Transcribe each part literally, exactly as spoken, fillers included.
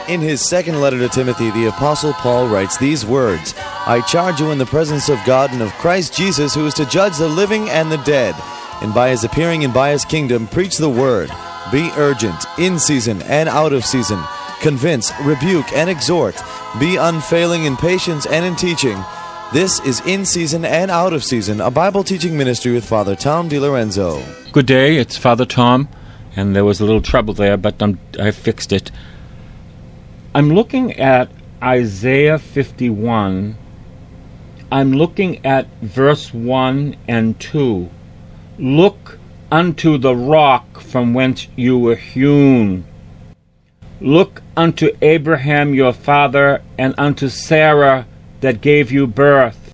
In his second letter to Timothy, the Apostle Paul writes these words, I charge you in the presence of God and of Christ Jesus, who is to judge the living and the dead, and by his appearing and by his kingdom, preach the word. Be urgent, in season and out of season. Convince, rebuke, and exhort. Be unfailing in patience and in teaching. This is In Season and Out of Season, a Bible teaching ministry with Father Tom DiLorenzo. Good day, it's Father Tom, and there was a little trouble there, but I'm, I fixed it. I'm looking at Isaiah fifty-one. I'm looking at verse one and two. Look unto the rock from whence you were hewn. Look unto Abraham your father, and unto Sarah that gave you birth.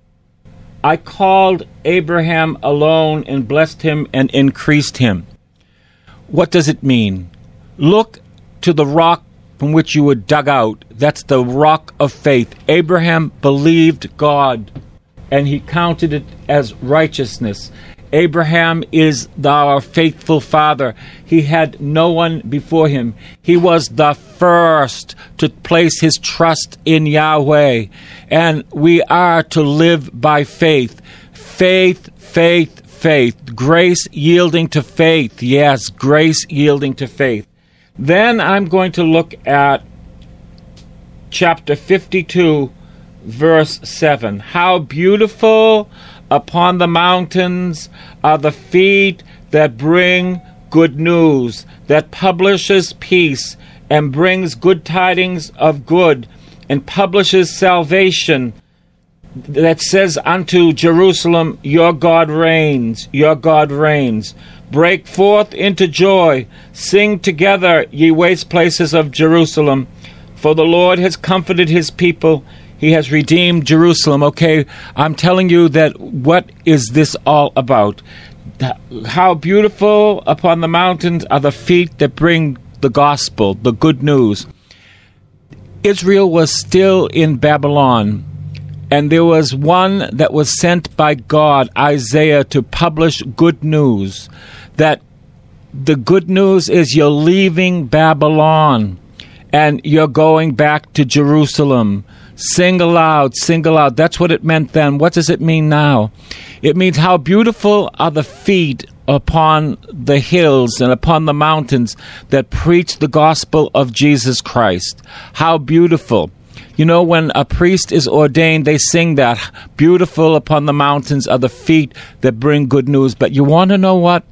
I called Abraham alone, and blessed him, and increased him. What does it mean? Look to the rock from which you were dug out. That's the rock of faith. Abraham believed God, and he counted it as righteousness. Abraham is our faithful father. He had no one before him. He was the first to place his trust in Yahweh. And we are to live by faith. Faith, faith, faith. Grace yielding to faith. Yes, grace yielding to faith. Then I'm going to look at chapter fifty-two, verse seven. How beautiful upon the mountains are the feet that bring good news, that publishes peace, and brings good tidings of good, and publishes salvation, that says unto Jerusalem, your God reigns, your God reigns. Break forth into joy, sing together, ye waste places of Jerusalem, for the Lord has comforted his people. He has redeemed Jerusalem. Okay, I'm telling you that what is this all about? How beautiful upon the mountains are the feet that bring the gospel, the good news. Israel was still in Babylon, and there was one that was sent by God, Isaiah, to publish good news. That the good news is you're leaving Babylon, and you're going back to Jerusalem. Sing aloud, sing aloud. That's what it meant then. What does it mean now? It means how beautiful are the feet upon the hills and upon the mountains that preach the gospel of Jesus Christ. How beautiful. You know, when a priest is ordained, they sing that. Beautiful upon the mountains are the feet that bring good news. But you want to know what?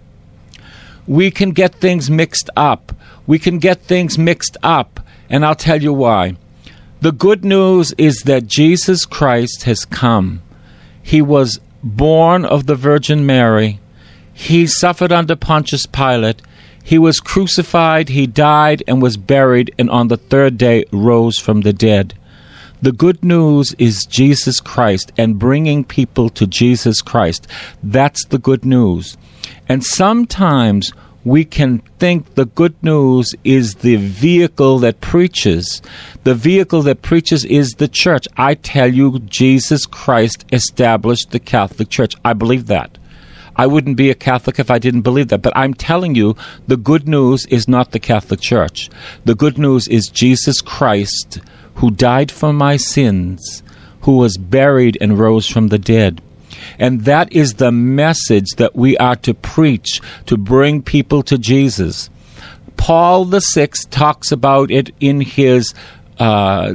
We can get things mixed up. We can get things mixed up. And I'll tell you why. The good news is that Jesus Christ has come. He was born of the Virgin Mary. He suffered under Pontius Pilate. He was crucified, he died, and was buried, and on the third day rose from the dead. The good news is Jesus Christ and bringing people to Jesus Christ. That's the good news. And sometimes we can think the good news is the vehicle that preaches. The vehicle that preaches is the church. I tell you, Jesus Christ established the Catholic Church. I believe that. I wouldn't be a Catholic if I didn't believe that. But I'm telling you, the good news is not the Catholic Church. The good news is Jesus Christ, who died for my sins, who was buried and rose from the dead. And that is the message that we are to preach, to bring people to Jesus. Paul the Sixth talks about it in his uh,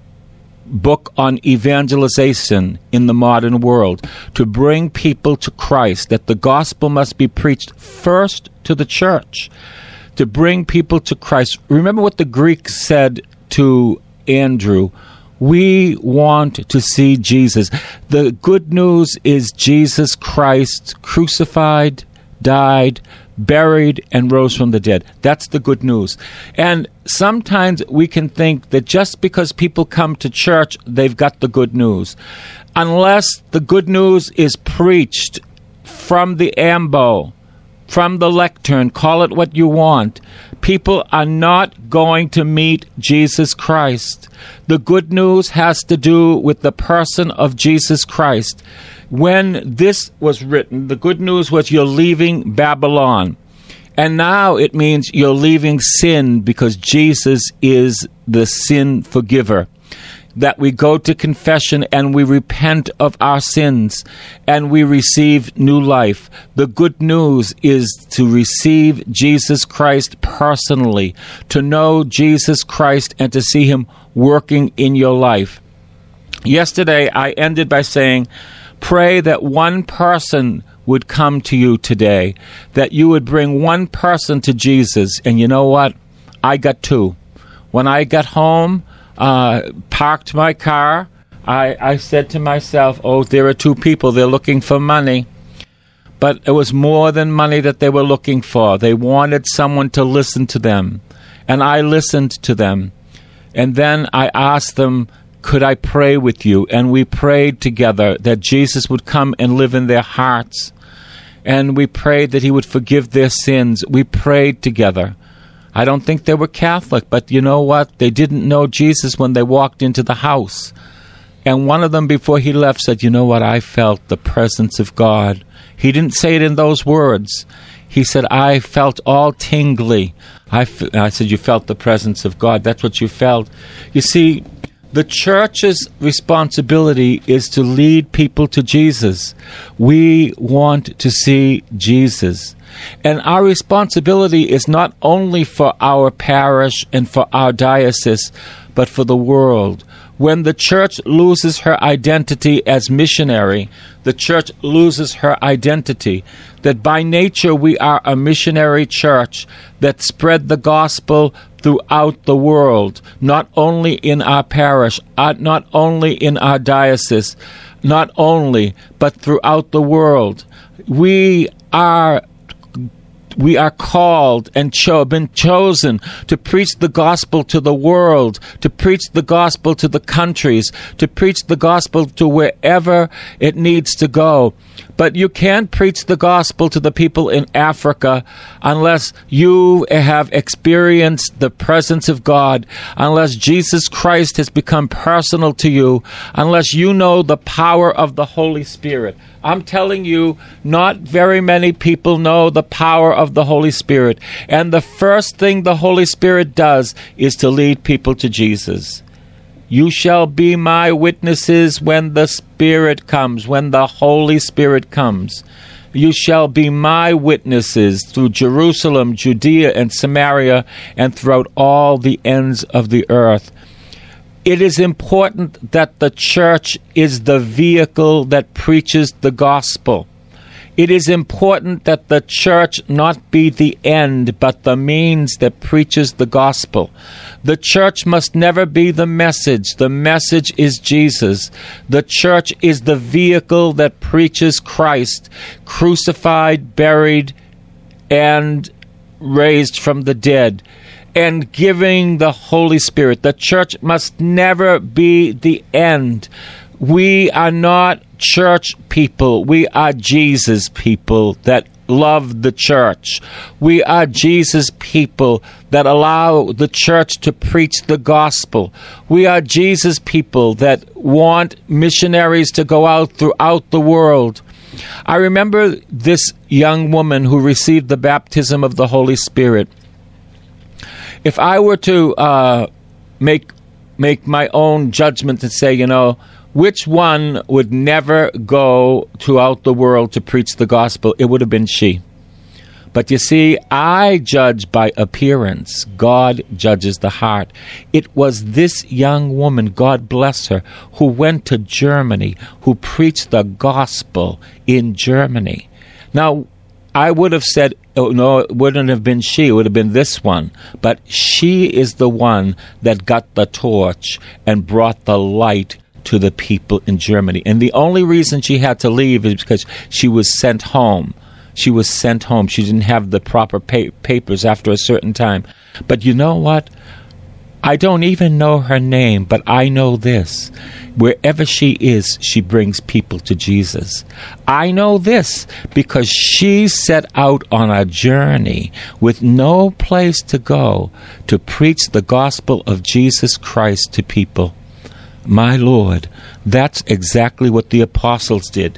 book on evangelization in the modern world, to bring people to Christ, that the gospel must be preached first to the church, to bring people to Christ. Remember what the Greeks said to Andrew. We want to see Jesus. The good news is Jesus Christ crucified, died, buried, and rose from the dead. That's the good news. And sometimes we can think that just because people come to church, they've got the good news. Unless the good news is preached from the ambo, from the lectern, call it what you want, people are not going to meet Jesus Christ. The good news has to do with the person of Jesus Christ. When this was written, the good news was you're leaving Babylon. And now it means you're leaving sin because Jesus is the sin forgiver. That we go to confession and we repent of our sins and we receive new life. The good news is to receive Jesus Christ personally, to know Jesus Christ and to see him working in your life. Yesterday, I ended by saying, pray that one person would come to you today, that you would bring one person to Jesus. And you know what? I got two. When I got home, uh, parked my car, I, I said to myself, oh, there are two people. They're looking for money. But it was more than money that they were looking for. They wanted someone to listen to them. And I listened to them. And then I asked them, could I pray with you? And we prayed together that Jesus would come and live in their hearts. And we prayed that he would forgive their sins. We prayed together. I don't think they were Catholic, but you know what? They didn't know Jesus when they walked into the house. And one of them, before he left, said, you know what? I felt the presence of God. He didn't say it in those words. He said, I felt all tingly. I, f- I said, you felt the presence of God. That's what you felt. You see, the church's responsibility is to lead people to Jesus. We want to see Jesus. And our responsibility is not only for our parish and for our diocese, but for the world. When the church loses her identity as missionary, the church loses her identity. That by nature we are a missionary church that spread the gospel throughout the world, not only in our parish, uh, not only in our diocese, not only, but throughout the world. We are We are called and cho- been chosen to preach the gospel to the world, to preach the gospel to the countries, to preach the gospel to wherever it needs to go. But you can't preach the gospel to the people in Africa unless you have experienced the presence of God, unless Jesus Christ has become personal to you, unless you know the power of the Holy Spirit. I'm telling you, not very many people know the power of the Holy Spirit. And the first thing the Holy Spirit does is to lead people to Jesus. You shall be my witnesses when the Spirit comes, when the Holy Spirit comes. You shall be my witnesses through Jerusalem, Judea, and Samaria, and throughout all the ends of the earth. It is important that the church is the vehicle that preaches the gospel. It is important that the church not be the end, but the means that preaches the gospel. The church must never be the message. The message is Jesus. The church is the vehicle that preaches Christ, crucified, buried, and raised from the dead, and giving the Holy Spirit. The church must never be the end. We are not church people. We are Jesus people that love the church. We are Jesus people that allow the church to preach the gospel. We are Jesus people that want missionaries to go out throughout the world. I remember this young woman who received the baptism of the Holy Spirit. If I were to uh, make make my own judgment and say, you know, which one would never go throughout the world to preach the gospel, it would have been she. But you see, I judge by appearance. God judges the heart. It was this young woman, God bless her, who went to Germany, who preached the gospel in Germany. Now, I would have said, oh, no, it wouldn't have been she. It would have been this one. But she is the one that got the torch and brought the light to the people in Germany. And the only reason she had to leave is because she was sent home. She was sent home. She didn't have the proper pa- papers after a certain time. But you know what? I don't even know her name, but I know this. Wherever she is, she brings people to Jesus. I know this because she set out on a journey with no place to go to preach the gospel of Jesus Christ to people. My Lord, that's exactly what the apostles did.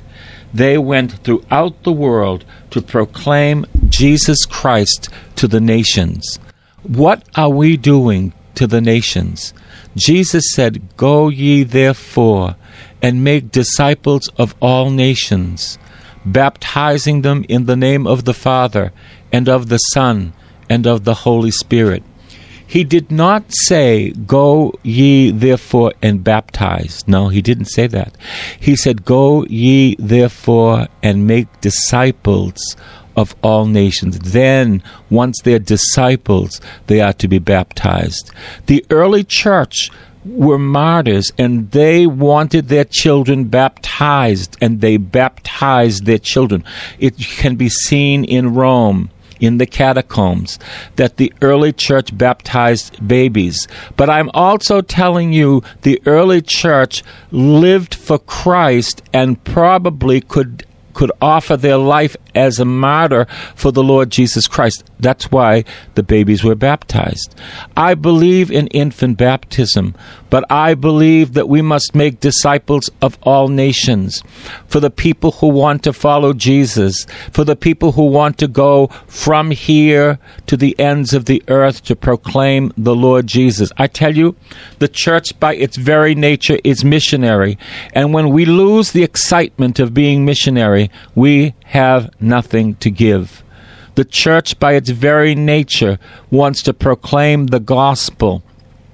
They went throughout the world to proclaim Jesus Christ to the nations. What are we doing to the nations? Jesus said, "Go ye therefore and make disciples of all nations, baptizing them in the name of the Father and of the Son and of the Holy Spirit." He did not say, "Go ye therefore and baptize." No, he didn't say that. He said, "Go ye therefore and make disciples of all nations." Then, once they're disciples, they are to be baptized. The early church were martyrs, and they wanted their children baptized, and they baptized their children. It can be seen in Rome, in the catacombs, that the early church baptized babies. But I'm also telling you, the early church lived for Christ and probably could could offer their life as a martyr for the Lord Jesus Christ. That's why the babies were baptized. I believe in infant baptism, but I believe that we must make disciples of all nations. For the people who want to follow Jesus, for the people who want to go from here to the ends of the earth to proclaim the Lord Jesus. I tell you, the church by its very nature is missionary. And when we lose the excitement of being missionary, we have nothing to give. The church by its very nature wants to proclaim the gospel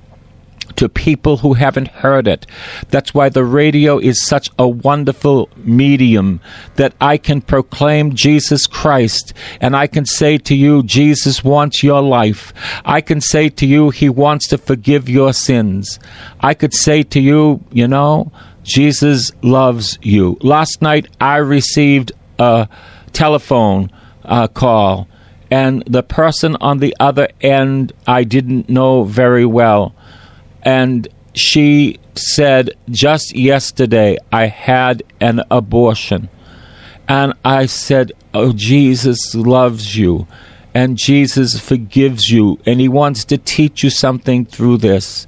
to people who haven't heard it. That's why the radio is such a wonderful medium, that I can proclaim Jesus Christ, and I can say to you, Jesus wants your life. I can say to you, he wants to forgive your sins. I could say to you, you know, Jesus loves you. Last night I received a telephone uh, call, and the person on the other end I didn't know very well. And she said, just yesterday I had an abortion. And I said, oh, Jesus loves you, and Jesus forgives you, and he wants to teach you something through this.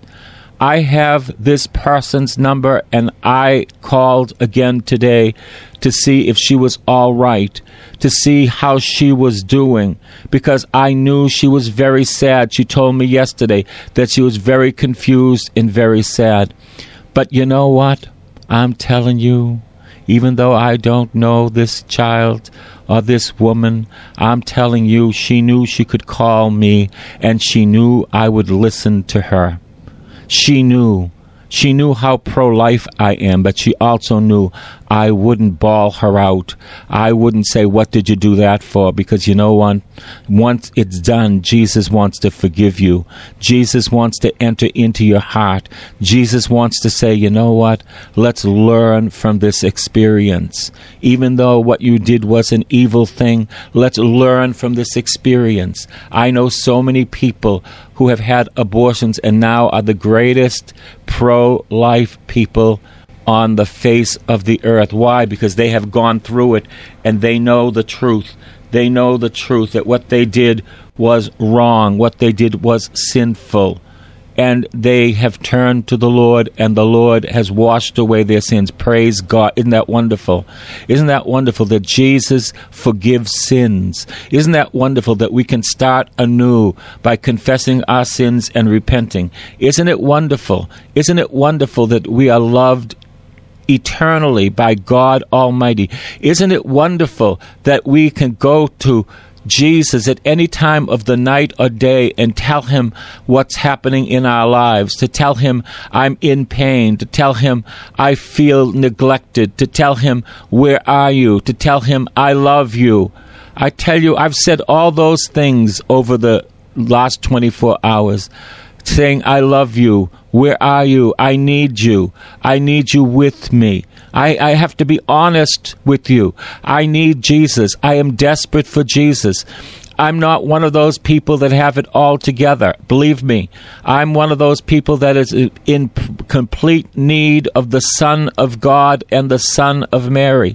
I have this person's number, and I called again today to see if she was all right, to see how she was doing, because I knew she was very sad. She told me yesterday that she was very confused and very sad. But you know what? I'm telling you, even though I don't know this child or this woman, I'm telling you, she knew she could call me, and she knew I would listen to her. She knew. She knew how pro-life I am, but she also knew I wouldn't bawl her out. I wouldn't say, what did you do that for? Because you know what? Once it's done, Jesus wants to forgive you. Jesus wants to enter into your heart. Jesus wants to say, you know what? Let's learn from this experience. Even though what you did was an evil thing, let's learn from this experience. I know so many people who have had abortions and now are the greatest pro-life people on the face of the earth. Why? Because they have gone through it, and they know the truth. They know the truth, that what they did was wrong, what they did was sinful. And they have turned to the Lord, and the Lord has washed away their sins. Praise God. Isn't that wonderful? Isn't that wonderful that Jesus forgives sins? Isn't that wonderful that we can start anew by confessing our sins and repenting? Isn't it wonderful? Isn't it wonderful that we are loved eternally by God Almighty? Isn't it wonderful that we can go to Jesus at any time of the night or day and tell him what's happening in our lives, to tell him I'm in pain, to tell him I feel neglected, to tell him where are you, to tell him I love you. I tell you, I've said all those things over the last twenty-four hours, saying I love you, where are you, I need you, I need you with me. I, I have to be honest with you. I need Jesus. I am desperate for Jesus. I'm not one of those people that have it all together. Believe me, I'm one of those people that is in p- complete need of the Son of God and the Son of Mary.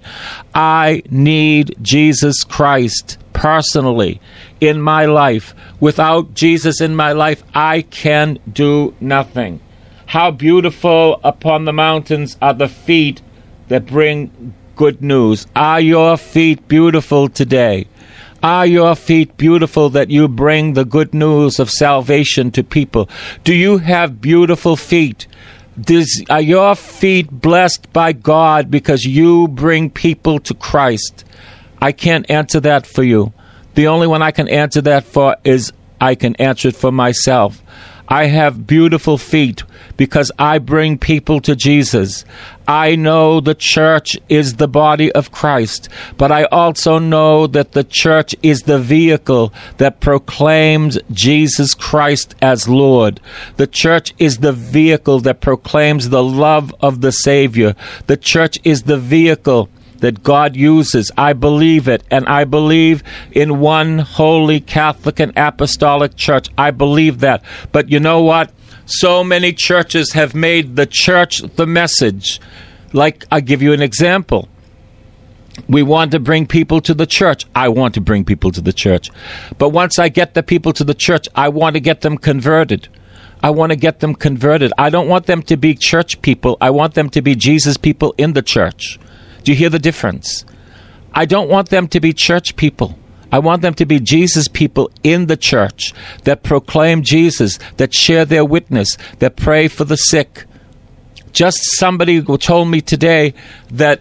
I need Jesus Christ personally in my life. Without Jesus in my life, I can do nothing. How beautiful upon the mountains are the feet that bring good news? Are your feet beautiful today? Are your feet beautiful that you bring the good news of salvation to people? Do you have beautiful feet? Does, are your feet blessed by God because you bring people to Christ? I can't answer that for you. The only one I can answer that for is I can answer it for myself. I have beautiful feet because I bring people to Jesus. I know the church is the body of Christ, but I also know that the church is the vehicle that proclaims Jesus Christ as Lord. The church is the vehicle that proclaims the love of the Savior. The church is the vehicle that God uses. I believe it, and I believe in one holy Catholic and apostolic church. I believe that. But you know what? So many churches have made the church the message. Like, I'll give you an example. We want to bring people to the church. I want to bring people to the church. But once I get the people to the church, I want to get them converted. I want to get them converted. I don't want them to be church people. I want them to be Jesus people in the church. Do you hear the difference? I don't want them to be church people. I want them to be Jesus people in the church that proclaim Jesus, that share their witness, that pray for the sick. Just somebody told me today that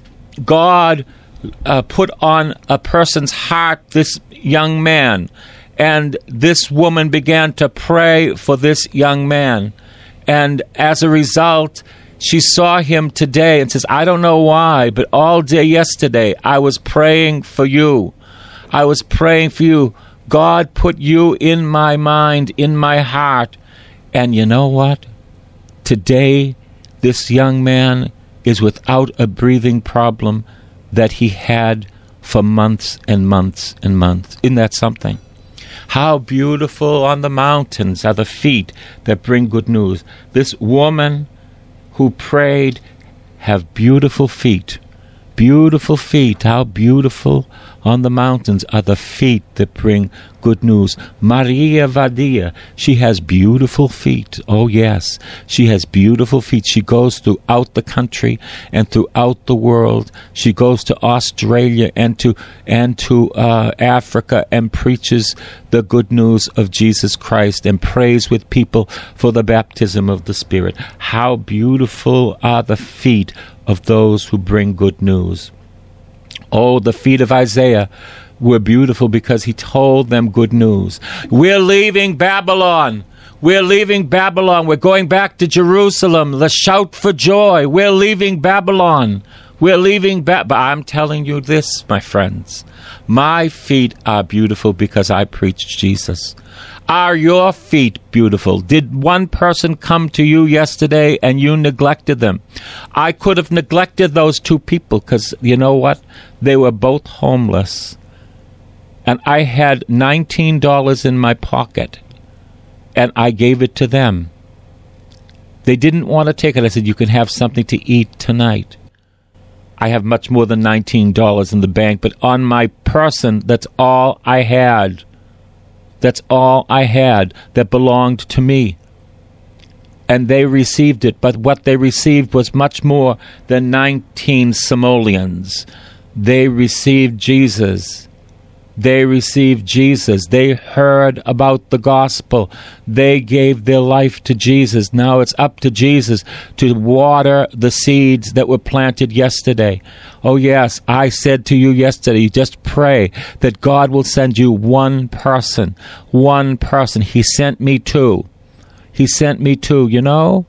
God uh, put on a person's heart this young man, and this woman began to pray for this young man. And as a result, she saw him today and says, I don't know why, but all day yesterday I was praying for you. I was praying for you. God put you in my mind, in my heart. And you know what? Today, this young man is without a breathing problem that he had for months and months and months. Isn't that something? How beautiful on the mountains are the feet that bring good news. This woman who prayed have beautiful feet. Beautiful feet. How beautiful on the mountains are the feet that bring good news. Maria Vadia, she has beautiful feet. Oh, yes. She has beautiful feet. She goes throughout the country and throughout the world. She goes to Australia and to and to uh, Africa and preaches the good news of Jesus Christ and prays with people for the baptism of the Spirit. How beautiful are the feet of those who bring good news. Oh, the feet of Isaiah were beautiful because he told them good news. We're leaving Babylon. We're leaving Babylon. We're going back to Jerusalem. Let's shout for joy. We're leaving Babylon. We're leaving Babylon. But I'm telling you this, my friends. My feet are beautiful because I preach Jesus. Are your feet beautiful? Did one person come to you yesterday and you neglected them? I could have neglected those two people because, you know what? They were both homeless. And I had nineteen dollars in my pocket. And I gave it to them. They didn't want to take it. I said, you can have something to eat tonight. I have much more than nineteen dollars in the bank. But on my person, that's all I had. That's all I had that belonged to me. And they received it, but what they received was much more than nineteen simoleons. They received Jesus. They received Jesus. They heard about the gospel. They gave their life to Jesus. Now it's up to Jesus to water the seeds that were planted yesterday. Oh yes, I said to you yesterday, just pray that God will send you one person. One person. He sent me two. He sent me two. You know,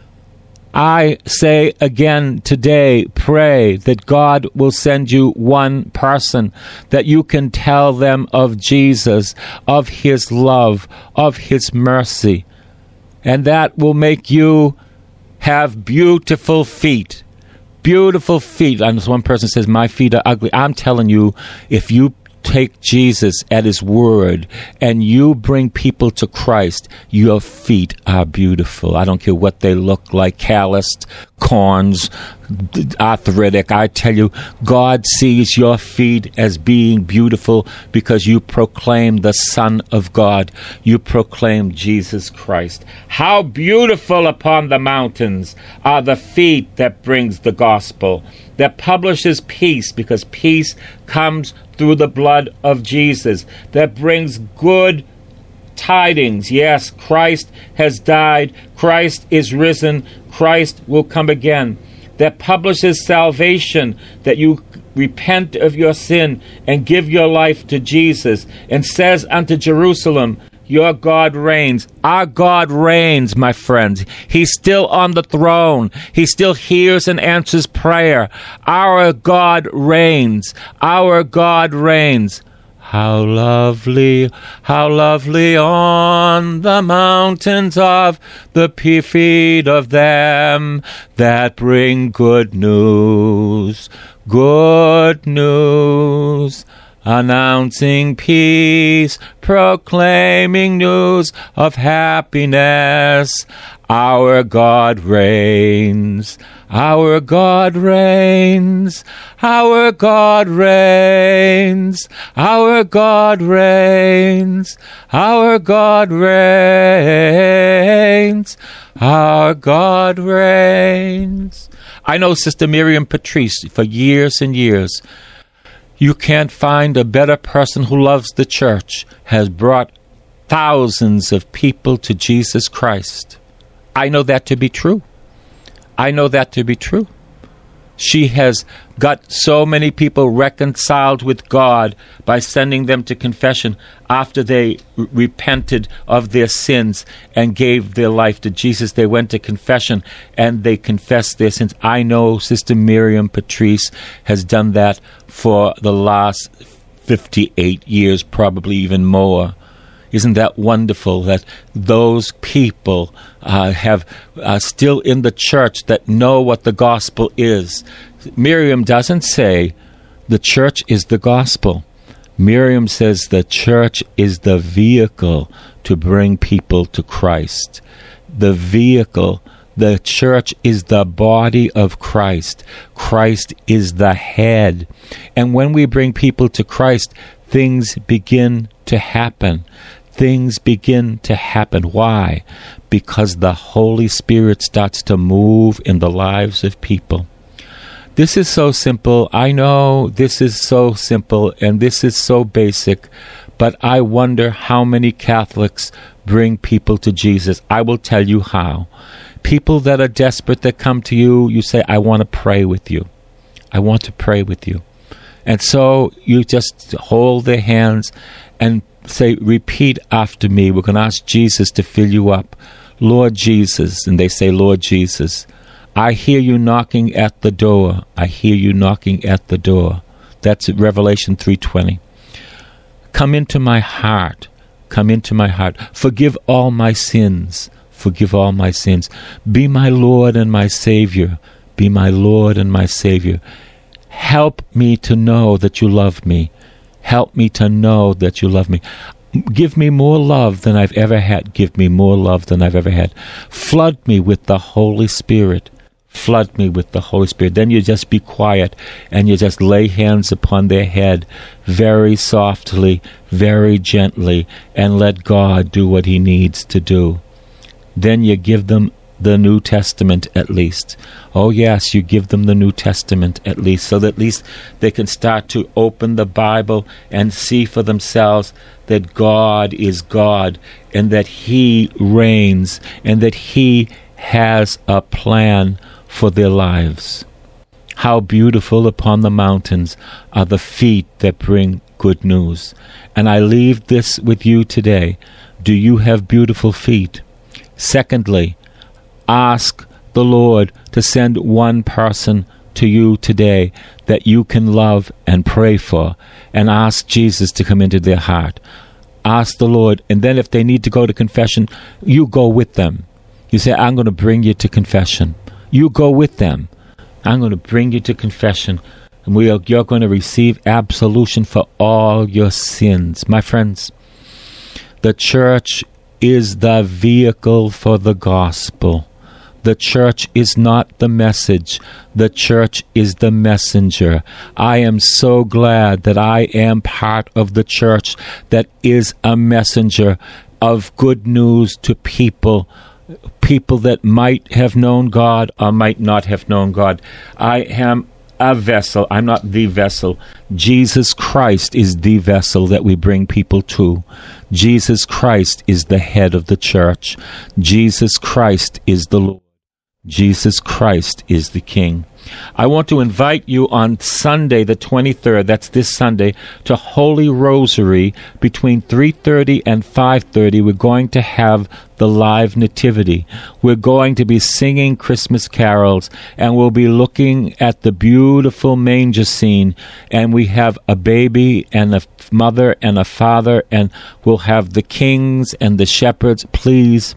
I say again today, pray that God will send you one person, that you can tell them of Jesus, of His love, of His mercy. And that will make you have beautiful feet. Beautiful feet. And one person says, my feet are ugly. I'm telling you, if you take Jesus at His word and you bring people to Christ, your feet are beautiful. I don't care what they look like, calloused, corns, arthritic. I tell you, God sees your feet as being beautiful because you proclaim the Son of God. You proclaim Jesus Christ. How beautiful upon the mountains are the feet that brings the gospel. that publishes peace, because peace comes through the blood of Jesus, that brings good tidings. Yes, Christ has died, Christ is risen, Christ will come again. That publishes salvation, that you repent of your sin and give your life to Jesus, and says unto Jerusalem, your God reigns. Our God reigns, my friends. He's still on the throne. He still hears and answers prayer. Our God reigns. Our God reigns. How lovely, how lovely on the mountains of the feet of them that bring good news, good news, announcing peace, proclaiming news of happiness. Our God reigns, our God reigns, our God reigns, our God reigns, our God reigns, our God reigns. I know Sister Miriam Patrice for years and years. You can't find a better person who loves the church, has brought thousands of people to Jesus Christ. I know that to be true. I know that to be true. She has got so many people reconciled with God by sending them to confession after they r- repented of their sins and gave their life to Jesus. They went to confession and they confessed their sins. I know Sister Miriam Patrice has done that for the last fifty-eight years, probably even more. Isn't that wonderful that those people uh, have uh, still in the church that know what the gospel is? Miriam doesn't say the church is the gospel. Miriam says the church is the vehicle to bring people to Christ. The vehicle, the church is the body of Christ. Christ is the head. And when we bring people to Christ, things begin to happen. Things begin to happen. Why? Because the Holy Spirit starts to move in the lives of people. This is so simple. I know this is so simple and this is so basic, but I wonder how many Catholics bring people to Jesus. I will tell you how. People that are desperate that come to you, you say, I want to pray with you. I want to pray with you. And so you just hold their hands and say, repeat after me. We're going to ask Jesus to fill you up. Lord Jesus. And they say, Lord Jesus, I hear you knocking at the door. I hear you knocking at the door. That's Revelation three twenty. Come into my heart. Come into my heart. Forgive all my sins. Forgive all my sins. Be my Lord and my Savior. Be my Lord and my Savior. Help me to know that you love me. Help me to know that you love me. Give me more love than I've ever had. Give me more love than I've ever had. Flood me with the Holy Spirit. Flood me with the Holy Spirit. Then you just be quiet and you just lay hands upon their head very softly, very gently, and let God do what he needs to do. Then you give them the New Testament at least. Oh yes, you give them the New Testament at least, so that at least they can start to open the Bible and see for themselves that God is God and that he reigns and that he has a plan for their lives. How beautiful upon the mountains are the feet that bring good news. And I leave this with you today. Do you have beautiful feet? Secondly, ask the Lord to send one person to you today that you can love and pray for, and ask Jesus to come into their heart. Ask the Lord, and then if they need to go to confession, you go with them. You say, I'm going to bring you to confession. You go with them. I'm going to bring you to confession, and we are, you're going to receive absolution for all your sins. My friends, the church is the vehicle for the gospel. The church is not the message. The church is the messenger. I am so glad that I am part of the church that is a messenger of good news to people, people that might have known God or might not have known God. I am a vessel. I'm not the vessel. Jesus Christ is the vessel that we bring people to. Jesus Christ is the head of the church. Jesus Christ is the Lord. Jesus Christ is the King. I want to invite you on Sunday the twenty-third, that's this Sunday, to Holy Rosary between three thirty and five thirty. We're going to have the live nativity. We're going to be singing Christmas carols, and we'll be looking at the beautiful manger scene, and we have a baby and a mother and a father, and we'll have the kings and the shepherds. Please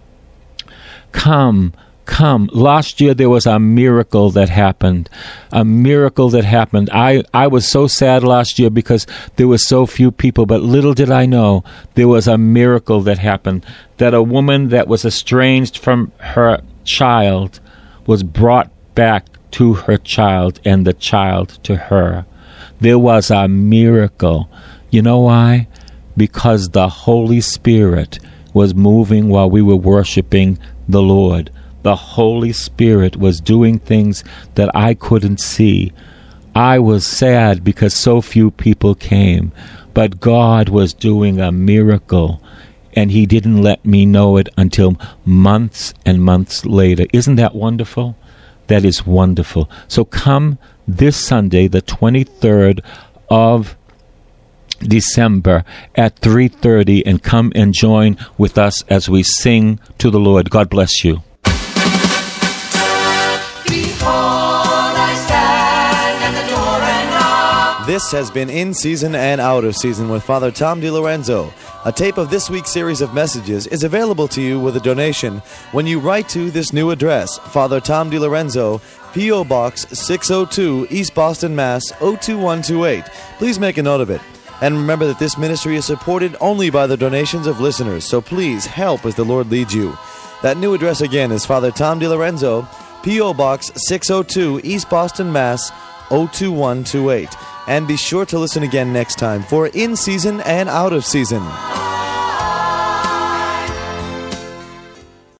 come. Come. Last year there was a miracle that happened. A miracle that happened. I, I was so sad last year because there were so few people, but little did I know there was a miracle that happened. That a woman that was estranged from her child was brought back to her child and the child to her. There was a miracle. You know why? Because the Holy Spirit was moving while we were worshiping the Lord. The Holy Spirit was doing things that I couldn't see. I was sad because so few people came, but God was doing a miracle, and He didn't let me know it until months and months later. Isn't that wonderful? That is wonderful. So come this Sunday, the twenty-third of December at three thirty, and come and join with us as we sing to the Lord. God bless you. This has been In Season and Out of Season with Father Tom DiLorenzo. A tape of this week's series of messages is available to you with a donation when you write to this new address, Father Tom DiLorenzo, P O. Box six oh two, East Boston, Mass. oh two one two eight. Please make a note of it. And remember that this ministry is supported only by the donations of listeners, so please help as the Lord leads you. That new address again is Father Tom DiLorenzo, P O. Box six oh two, East Boston, Mass. oh two one two eight. And be sure to listen again next time for In Season and Out of Season.